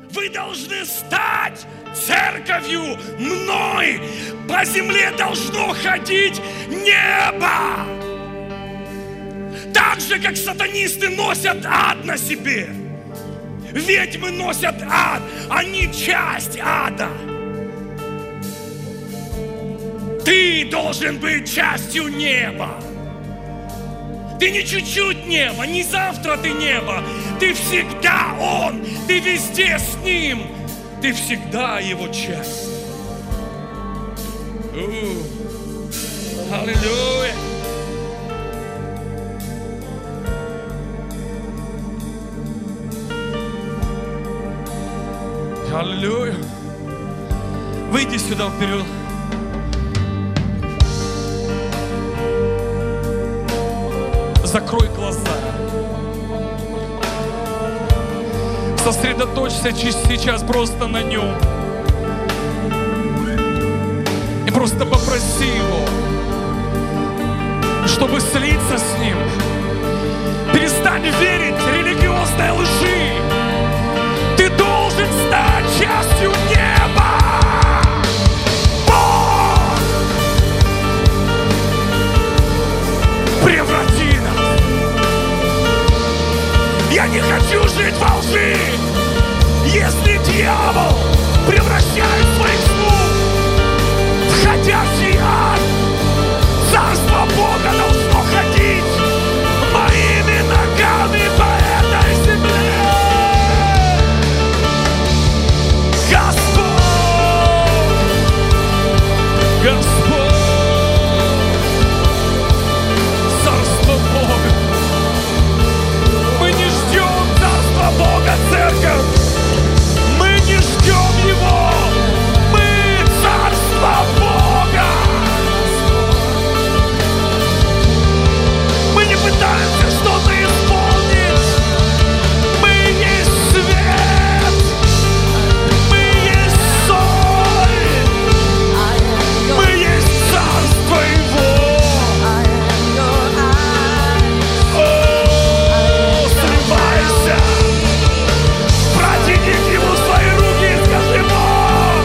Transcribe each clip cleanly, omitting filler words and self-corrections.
Вы должны стать церковью мной. По земле должно ходить небо. Так же, как сатанисты носят ад на себе. Ведьмы носят ад. Они часть ада. Ты должен быть частью неба. Ты не чуть-чуть небо, не завтра ты небо. Ты всегда Он. Ты везде с Ним. Ты всегда Его часть. Аллилуйя. Аллилуйя. Выйди сюда вперед. Закрой глаза. Сосредоточься сейчас просто на Нем. И просто попроси Его, чтобы слиться с Ним. Перестань верить религиозной лжи. Ты должен стать частью неба. Бог преврати нас. Я не хочу жить во лжи. Если дьявол превращает своих слуг в ходячий ад, царство Бога должно ходить моими ногами по этой земле. Господь, царство Бога. Мы не ждем царства Бога, церковь. Мы не ждем Его. Мы царство Бога. Мы не пытаемся что-то исполнить. Мы есть свет. Мы есть соль. Мы есть царство Его. О, срывайся. Протяни к Нему свои руки и скажи: Бог,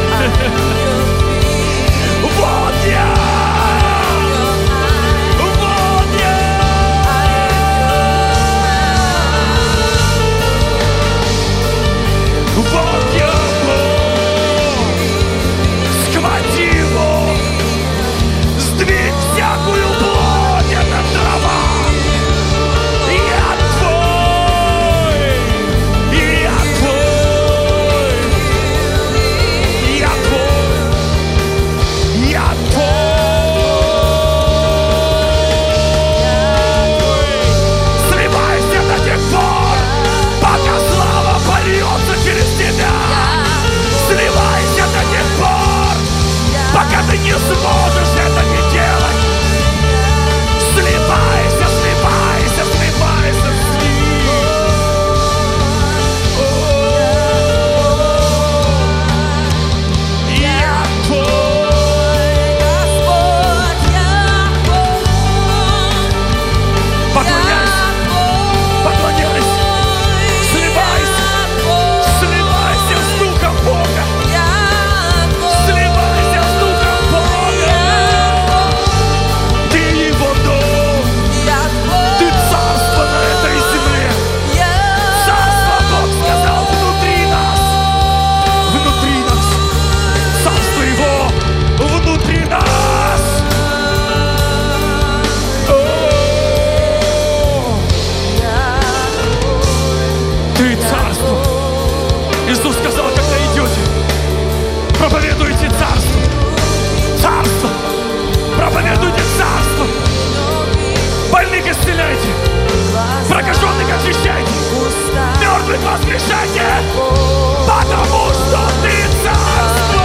вот я. Вот я. Вот я, Бог. Схвати Его. Сдвинь всякую плоть, это дрова. Я твой. Я твой. Я твой. Я твой. Сливайся до тех пор, пока слава польется через тебя. Сливайся до тех пор, пока ты не сможешь это не делать. Сливайся, сливайся, сливайся с Ним. Я твой. Поклоняйся, поклоняйся. Сливайся, сливайся с Духом Бога. Сливайся с Духом Бога. Ты Его дом. Ты царство на этой земле. Царство, Бог сказал, внутри нас. Внутри нас. Царство Его внутри нас. Ты царство. Иисус сказал, когда идете, проповедуйте царство. Царство. Проповедуйте царство. Больных исцеляйте. Прокаженных очищайте. Мертвых воскрешайте. Потому что ты царство.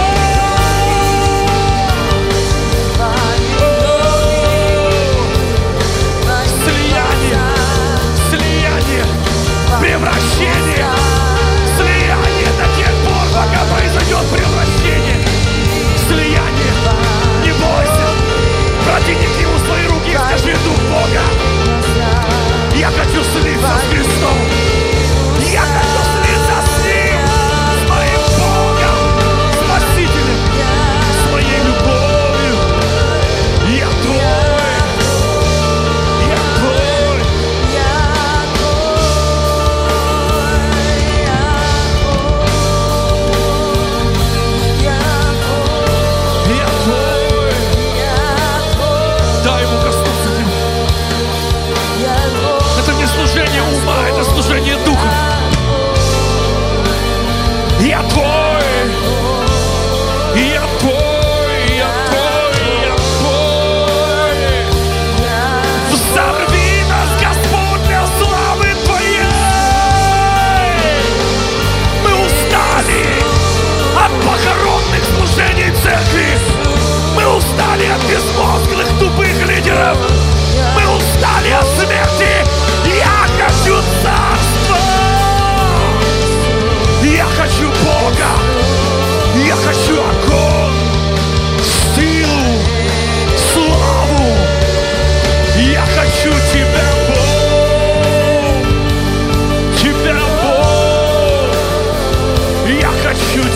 Слияние. Слияние. Превращение. Слияние до тех пор, пока произойдет превращение. Слияние. Не бойся. Протяни к Нему свои руки и скажи: Дух Бога, я хочу слиться с Христом. Я хочу слиться с Ним.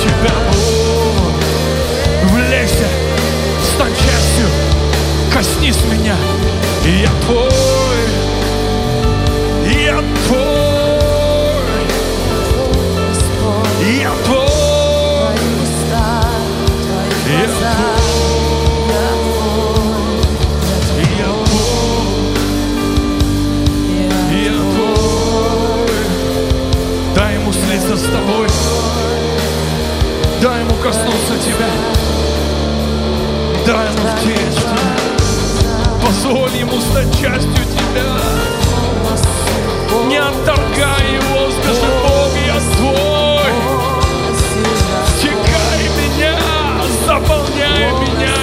Тебя, Бог. Влейся, стань частью, коснись меня. Я Твой, я Твой, я Твой, я Твой. Дай ему слиться с тобой. Дай ему коснуться тебя. Дай ему втечь в тебя. Позволь ему стать частью тебя. Не отторгай его, скажи: Бог, я твой. Втекай меня, заполняй меня.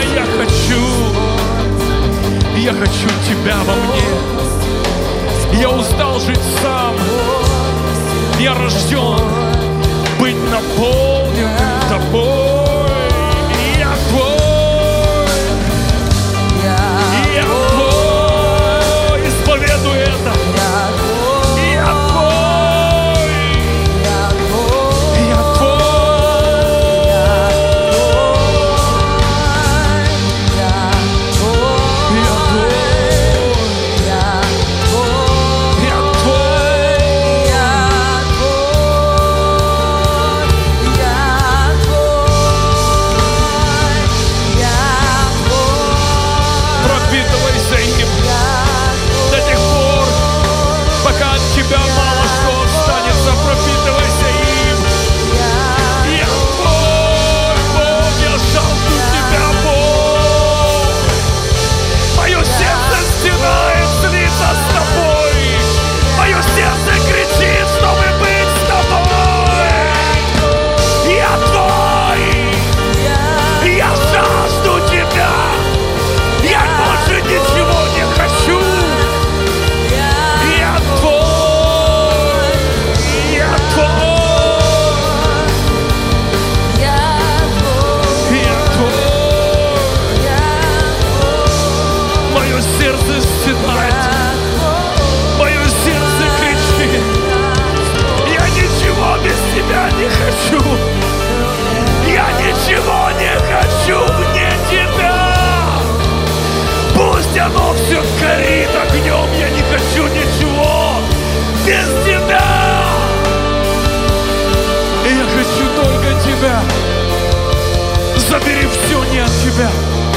Я хочу тебя во мне. Я устал жить сам. Я рожден быть наполненным тобой. Я твой, я твой. Исповедуй это. Я твой, я твой, я твой, тебя мало что останется, пропитывайся им. Я твой, Бог, я жажду тебя, Бог. Мое сердце стенает слиться с тобой. Мое сердце кричит, чтобы быть с тобой. Я твой, я жажду тебя. Я больше ничего не хочу. Сердце стенает, мое сердце кричит: я ничего без тебя не хочу, я ничего не хочу вне тебя. Пусть оно все горит огнем, я не хочу ничего без тебя. Я хочу только тебя. Забери все не от тебя.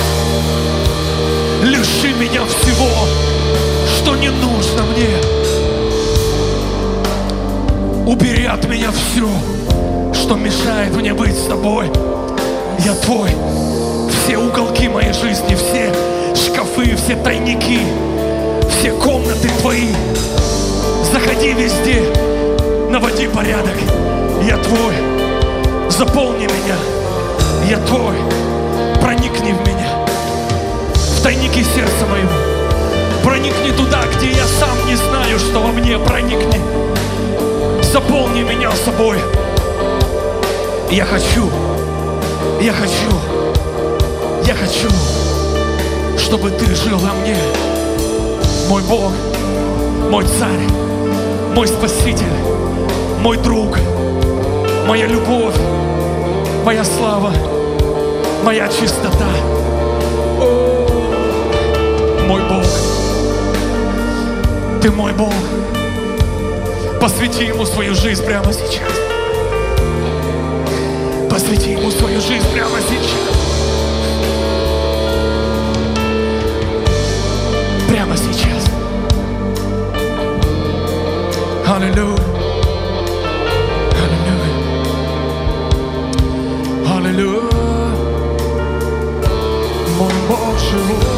Лиши меня всего, что не нужно мне. Убери от меня все, что мешает мне быть с тобой. Я твой. Все уголки моей жизни, все шкафы, все тайники, все комнаты твои. Заходи везде, наводи порядок. Я твой. Заполни меня. Я твой. Проникни в меня. В тайники сердца моего. Проникни туда, где я сам не знаю, что во мне. Проникни. Заполни меня собой. Я хочу, чтобы ты жил во мне. Мой Бог, мой Царь, мой Спаситель, мой друг, моя любовь, моя слава, моя чистота. Мой Бог, ты мой Бог. Посвяти ему свою жизнь прямо сейчас. Посвяти ему свою жизнь прямо сейчас. Прямо сейчас. Аллилуйя. Аллилуйя. Аллилуйя. Мой Бог живой.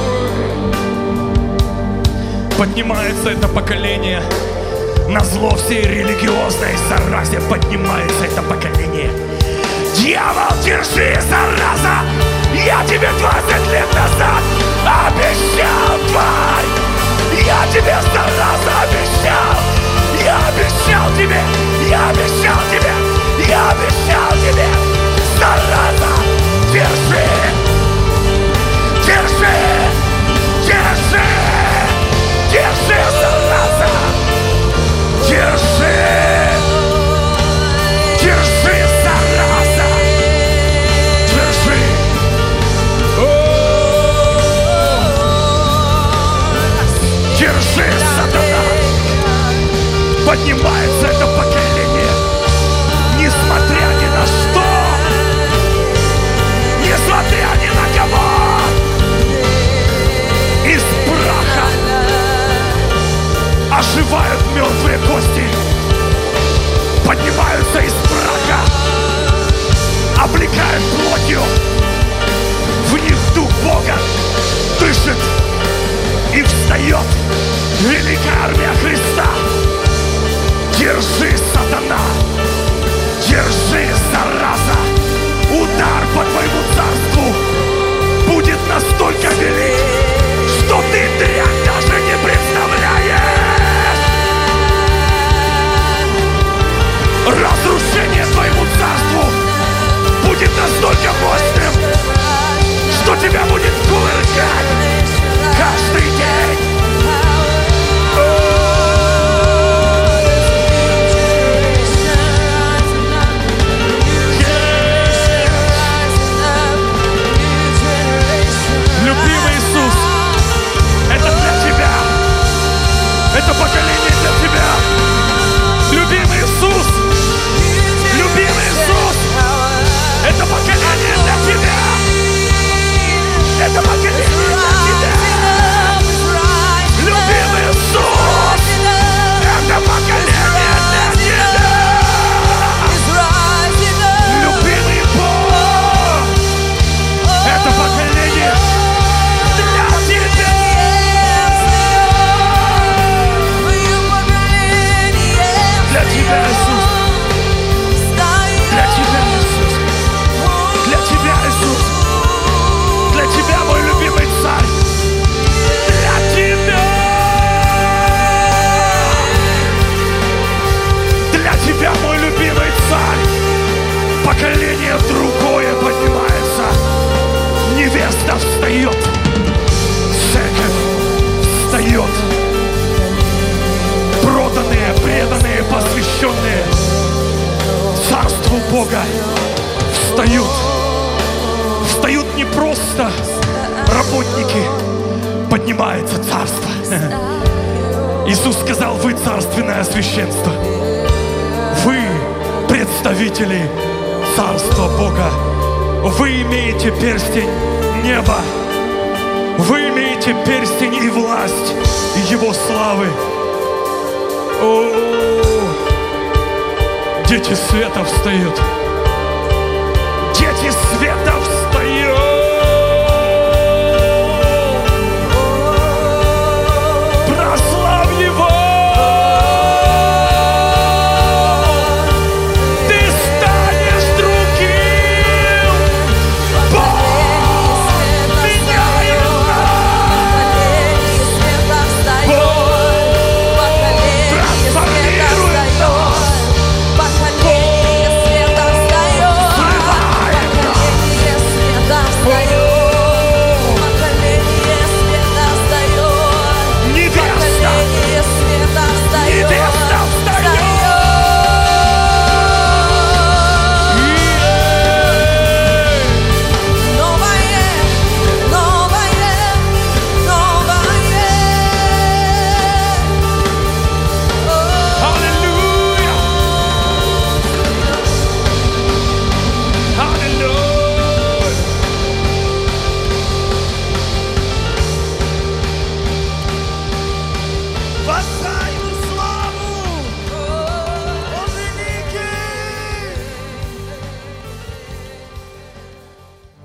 Поднимается это поколение. На зло всей религиозной заразе поднимается это поколение. Дьявол, держи, зараза! Я тебе 20 лет назад обещал, тварь! Я тебе, зараза, обещал! Я обещал тебе! Я обещал тебе! Я обещал тебе! Зараза! Держи! Держи! Держи! Держи, зараза! Держи! Держи, зараза! Царству Бога встают. Встают не просто работники, поднимается царство. Иисус сказал: вы царственное священство. Вы представители Царства Бога. Вы имеете перстень неба. Вы имеете перстень и власть Его славы. О, дети света встают.